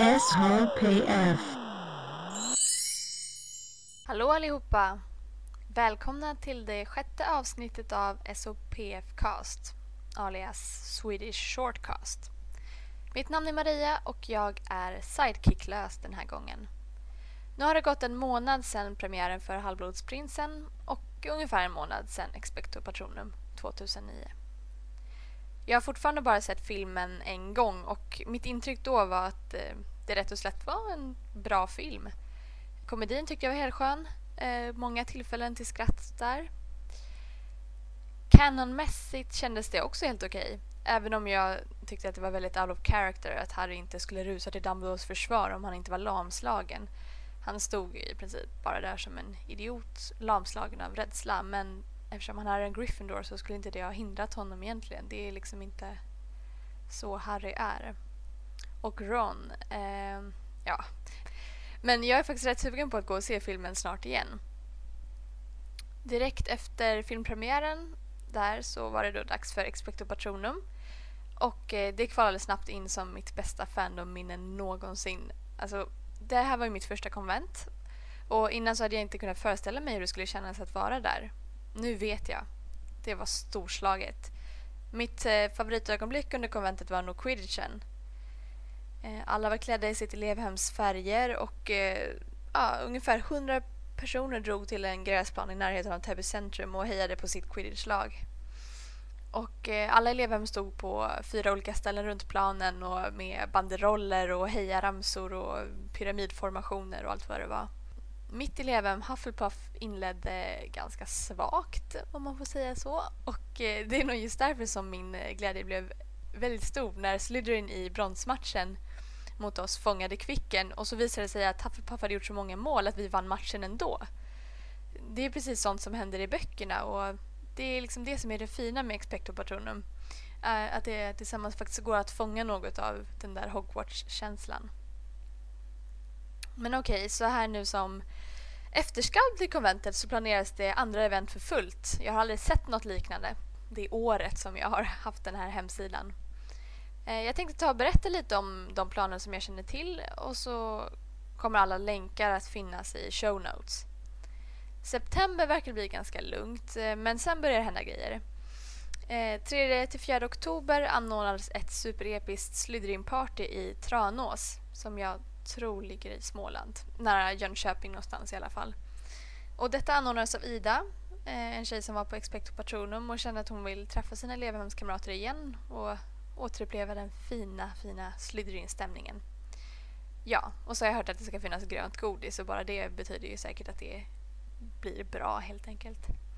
SHPF. Hallå allihopa! Välkomna till det 6:e avsnittet av SHPF Cast, alias Swedish Shortcast. Mitt namn är Maria och jag är sidekicklös den här gången. Nu har det gått en månad sedan premiären för Halvblodsprinsen och ungefär en månad sedan Expecto Patronum 2009. Jag har fortfarande bara sett filmen en gång och mitt intryck då var att det rätt och slätt var en bra film. Komedin tyckte jag var helt skön. Många tillfällen till skratt där. Canonmässigt kändes det också helt okej. Även om jag tyckte att det var väldigt out of character att Harry inte skulle rusa till Dumbledores försvar om han inte var lamslagen. Han stod i princip bara där som en idiot, lamslagen av rädsla. Men eftersom han är en Gryffindor så skulle inte det ha hindrat honom egentligen. Det är liksom inte så Harry är. Och Ron, ja. Men jag är faktiskt rätt sugen på att gå och se filmen snart igen. Direkt efter filmpremiären där så var det då dags för Expecto Patronum. Och det kvalade snabbt in som mitt bästa fandom-minne någonsin. Alltså, det här var ju mitt första konvent. Och innan så hade jag inte kunnat föreställa mig hur det skulle kännas att vara där. Nu vet jag. Det var storslaget. Mitt favoritögonblick under konventet var nog quidditchen. Alla var klädda i sitt elevhems färger och ungefär 100 personer drog till en gräsplan i närheten av Täby centrum och hejade på sitt quidditch-lag. Och alla elevhem stod på 4 olika ställen runt planen och med banderoller och hejaramsor och pyramidformationer och allt vad det var. Mitt elevhem Hufflepuff inledde ganska svagt, om man får säga så. Och det är nog just därför som min glädje blev väldigt stor när Slytherin i bronsmatchen mot oss fångade Kvicken och så visade det sig att Hufflepuff hade gjort så många mål att vi vann matchen ändå. Det är precis sånt som händer i böckerna och det är liksom det som är det fina med Expecto Patronum. Att det tillsammans faktiskt går att fånga något av den där Hogwarts-känslan. Men okej, så här nu som efterskalv till konventet så planeras det andra event för fullt. Jag har aldrig sett något liknande. Det året som jag har haft den här hemsidan. Jag tänkte ta och berätta lite om de planer som jag känner till och så kommer alla länkar att finnas i show notes. September verkar bli ganska lugnt, men sen börjar det hända grejer. 3-4 oktober anordnades ett superepiskt Slytherin-party i Tranås som jag tror ligger i Småland, nära Jönköping någonstans i alla fall. Och detta anordnades av Ida, en tjej som var på Expecto Patronum och kände att hon vill träffa sina elevhemskamrater igen och återuppleva den fina Slytherin-stämningen. Ja, och så har jag hört att det ska finnas grönt godis och bara det betyder ju säkert att det blir bra helt enkelt.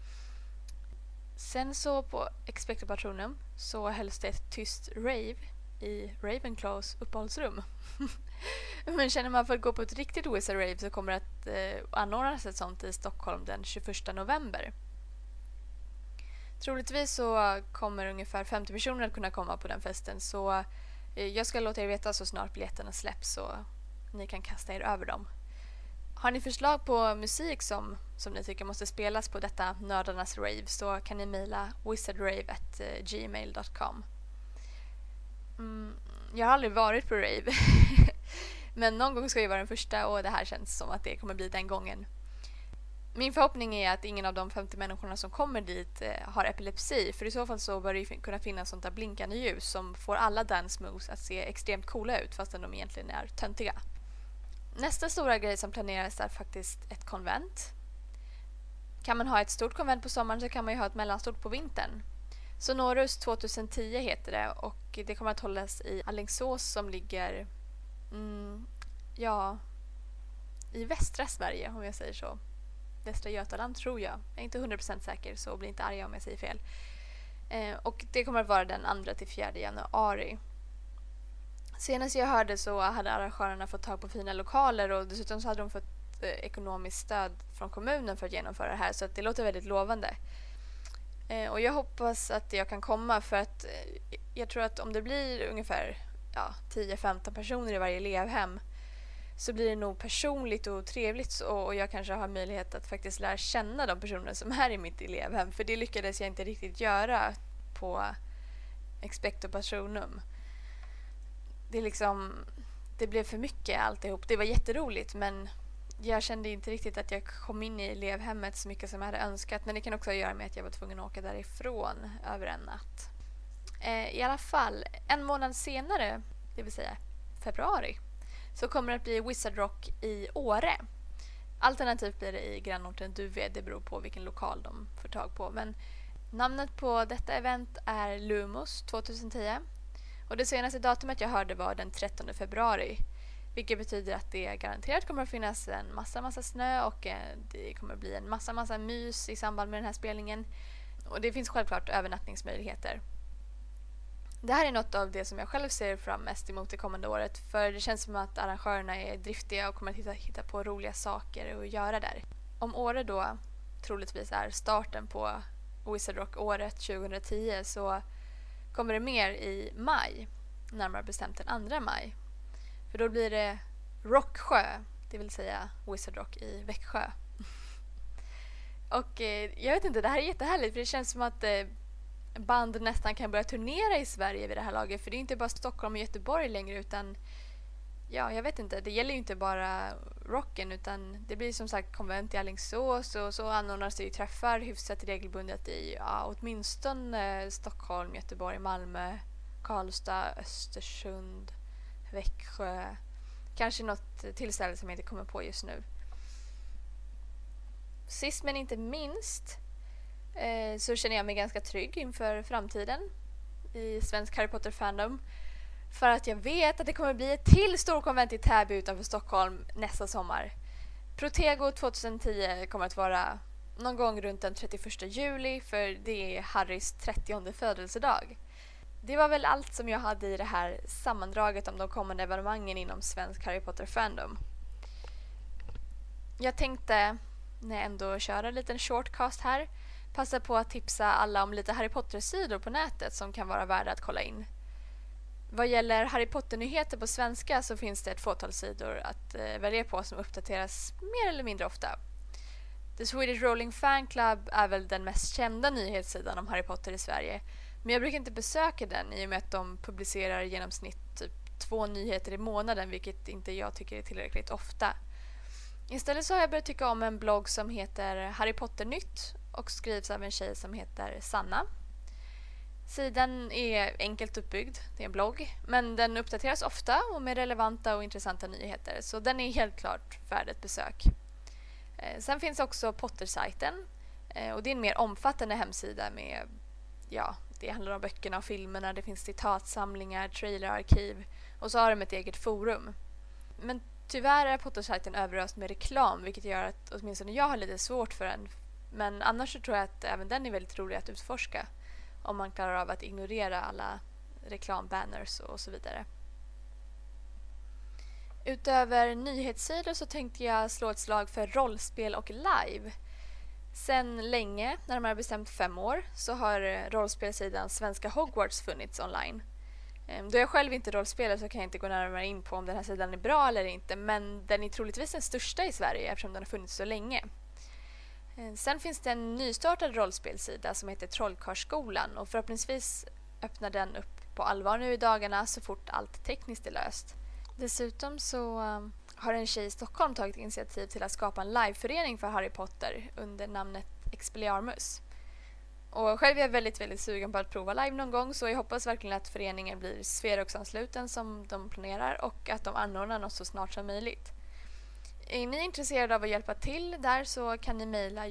Sen så på Expecto Patronum så hölls det ett tyst rave i Ravenclaws uppehållsrum. Men känner man för att gå på ett riktigt Wizard Rave så kommer det att anordnas ett sånt i Stockholm den 21 november. Troligtvis så kommer ungefär 50 personer att kunna komma på den festen så jag ska låta er veta så snart biljetterna släpps så ni kan kasta er över dem. Har ni förslag på musik som ni tycker måste spelas på detta nördarnas rave så kan ni mejla wizardrave@gmail.com. Jag har aldrig varit på rave men någon gång ska jag vara den första och det här känns som att det kommer bli den gången. Min förhoppning är att ingen av de 50 människorna som kommer dit har epilepsi för i så fall så bör det kunna finnas sånt där blinkande ljus som får alla dance moves att se extremt coola ut fastän de egentligen är töntiga. Nästa stora grej som planeras är faktiskt ett konvent. Kan man ha ett stort konvent på sommaren så kan man ju ha ett mellanstort på vintern. Sonorus 2010 heter det och det kommer att hållas i Alingsås som ligger i västra Sverige om jag säger så. Västra Götaland tror jag. Jag är inte 100% säker så bli inte arga om jag säger fel. Och det kommer att vara den 2-4 januari. Senast jag hörde så hade arrangörerna fått tag på fina lokaler och dessutom så hade de fått ekonomiskt stöd från kommunen för att genomföra det här så att det låter väldigt lovande. Och jag hoppas att jag kan komma för att jag tror att om det blir ungefär 10-15 personer i varje elevhem så blir det nog personligt och trevligt och jag kanske har möjlighet att faktiskt lära känna de personer som är i mitt elevhem för det lyckades jag inte riktigt göra på Expecto Patronum. Det är liksom det blev för mycket alltihop. Det var jätteroligt, men jag kände inte riktigt att jag kom in i elevhemmet så mycket som jag hade önskat. Men det kan också göra med att jag var tvungen att åka därifrån över en natt. I alla fall, en månad senare, det vill säga februari, så kommer det att bli Wizard Rock i Åre. Alternativt blir det i grannorten Duved, det beror på vilken lokal de får tag på. Men namnet på detta event är Lumos 2010. Och det senaste datumet jag hörde var den 13 februari. Vilket betyder att det garanterat kommer att finnas en massa snö och det kommer att bli en massa mys i samband med den här spelningen. Och det finns självklart övernattningsmöjligheter. Det här är något av det som jag själv ser fram mest emot det kommande året, för det känns som att arrangörerna är driftiga och kommer att hitta på roliga saker att göra där. Om Åre då troligtvis är starten på Wizard Rock-året 2010 så kommer det mer i maj, närmare bestämt den 2 maj. För då blir det Rocksjö, det vill säga Wizard Rock i Växjö. Och jag vet inte, det här är jättehärligt för det känns som att band nästan kan börja turnera i Sverige vid det här laget. För det är inte bara Stockholm och Göteborg längre utan ja, jag vet inte. Det gäller ju inte bara rocken utan det blir som sagt konvent i Alingsås och så anordnas det ju träffar hyfsat regelbundet i åtminstone Stockholm, Göteborg, Malmö, Karlstad, Östersund, Växjö. Kanske något tillställe som jag inte kommer på just nu. Sist men inte minst så känner jag mig ganska trygg inför framtiden i svensk Harry Potter-fandom. För att jag vet att det kommer bli ett till storkonvent i Täby utanför Stockholm nästa sommar. Protego 2010 kommer att vara någon gång runt den 31 juli för det är Harrys 30:e födelsedag. Det var väl allt som jag hade i det här sammandraget om de kommande evenemangen inom svensk Harry Potter-fandom. Jag tänkte, när jag ändå kör en liten shortcast här, passa på att tipsa alla om lite Harry Potter-sidor på nätet som kan vara värda att kolla in. Vad gäller Harry Potter-nyheter på svenska så finns det ett fåtal sidor att välja på som uppdateras mer eller mindre ofta. The Swedish Rolling Fan Club är väl den mest kända nyhetssidan om Harry Potter i Sverige. Men jag brukar inte besöka den i och med att de publicerar i genomsnitt typ 2 nyheter i månaden, vilket inte jag tycker är tillräckligt ofta. Istället så har jag börjat tycka om en blogg som heter Harry Potter-nytt och skrivs av en tjej som heter Sanna. Sidan är enkelt uppbyggd, det är en blogg, men den uppdateras ofta och med relevanta och intressanta nyheter, så den är helt klart värd ett besök. Sen finns också Potter-sajten och det är en mer omfattande hemsida med, det handlar om böckerna och filmerna, det finns citatsamlingar, trailerarkiv och så har de ett eget forum. Men tyvärr är Potter-sajten överöst med reklam, vilket gör att åtminstone jag har lite svårt för den. Men annars så tror jag att även den är väldigt rolig att utforska om man klarar av att ignorera alla reklambanners och så vidare. Utöver nyhetssidor så tänkte jag slå ett slag för rollspel och live. Sen länge, närmare bestämt 5 år, så har rollspelsidan Svenska Hogwarts funnits online. Då jag själv inte rollspelar så kan jag inte gå närmare in på om den här sidan är bra eller inte, men den är troligtvis den största i Sverige eftersom den har funnits så länge. Sen finns det en nystartad rollspelsida som heter Trollkarlsskolan och förhoppningsvis öppnar den upp på allvar nu i dagarna så fort allt tekniskt är löst. Dessutom så har en tjej i Stockholm tagit initiativ till att skapa en liveförening för Harry Potter under namnet Expelliarmus. Och själv är jag väldigt sugen på att prova live någon gång, så jag hoppas verkligen att föreningen blir Sferox-ansluten som de planerar och att de anordnar något så snart som möjligt. Är ni intresserade av att hjälpa till där så kan ni mejla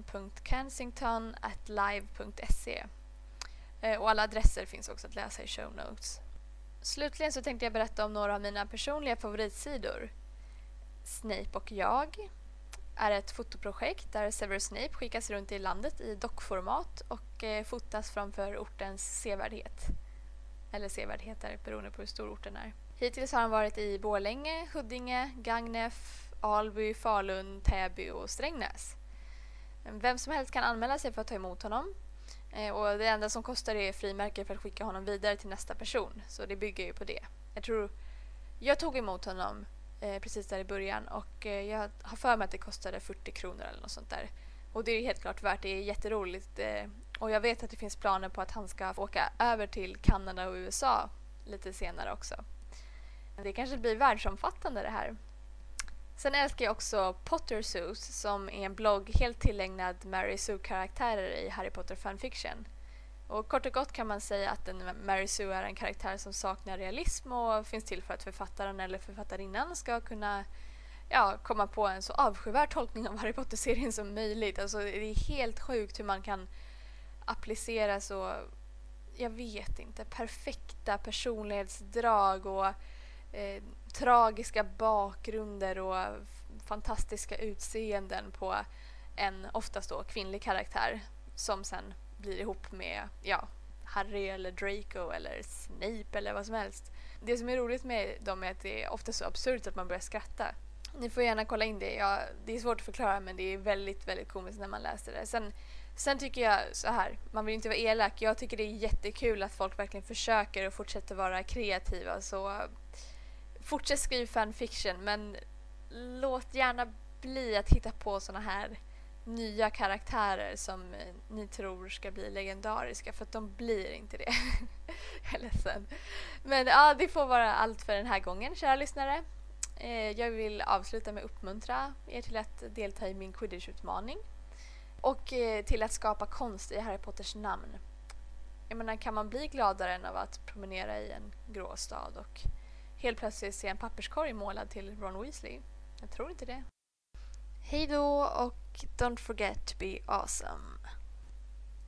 jordan.kensington@live.se. Och alla adresser finns också att läsa i show notes. Slutligen så tänkte jag berätta om några av mina personliga favoritsidor. Snape och jag är ett fotoprojekt där Severus Snape skickas runt i landet i dockformat och fotas framför ortens sevärdhet. Eller sevärdheter, beroende på hur stor orten är. Hittills har han varit i Borlänge, Huddinge, Gagnef, Alby, Falun, Täby och Strängnäs. Vem som helst kan anmäla sig för att ta emot honom. Och det enda som kostar är frimärke för att skicka honom vidare till nästa person. Så det bygger ju på det. Jag tog emot honom precis där i början och jag har för mig att det kostade 40 kronor eller något sånt där. Och det är helt klart värt, det är jätteroligt. Och jag vet att det finns planer på att han ska få åka över till Kanada och USA lite senare också. Det kanske blir världsomfattande det här. Sen älskar jag också Pottersus som är en blogg helt tillägnad Mary Sue-karaktärer i Harry Potter fanfiction. Och kort och gott kan man säga att Mary Sue är en karaktär som saknar realism och finns till för att författaren eller författarinnan ska kunna komma på en så avskyvärd tolkning av Harry Potter-serien som möjligt. Alltså, det är helt sjukt hur man kan applicera så, jag vet inte, perfekta personlighetsdrag och tragiska bakgrunder och fantastiska utseenden på en oftast då kvinnlig karaktär som sen blir ihop med Harry eller Draco eller Snape eller vad som helst. Det som är roligt med dem är att det är ofta så absurt att man börjar skratta. Ni får gärna kolla in det. Det är svårt att förklara men det är väldigt, väldigt komiskt när man läser det. Sen tycker jag så här, man vill inte vara elak. Jag tycker det är jättekul att folk verkligen försöker och fortsätter vara kreativa. Så fortsätt skriva fanfiction men låt gärna bli att hitta på såna här nya karaktärer som ni tror ska bli legendariska, för att de blir inte det. Jag är ledsen. Men det får vara allt för den här gången, kära lyssnare. Jag vill avsluta med att uppmuntra er till att delta i min Quidditch-utmaning och till att skapa konst i Harry Potters namn. Jag menar, kan man bli gladare än av att promenera i en grå stad och helt plötsligt se en papperskorg målad till Ron Weasley? Jag tror inte det. Hej då och don't forget to be awesome.